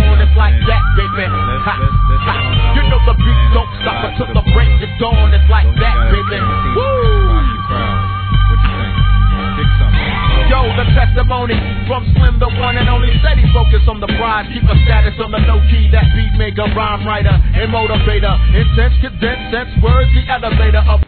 on, it's like that, baby. Ha, ha. You know the beat don't stop until the break of dawn, it's like that, baby. Woo! Yo, the testimony from Slim, the one and only, steady focus on the prize, keep a status on the low key. That beat maker, rhyme writer, and motivator, intense, condensed, sense words, the elevator of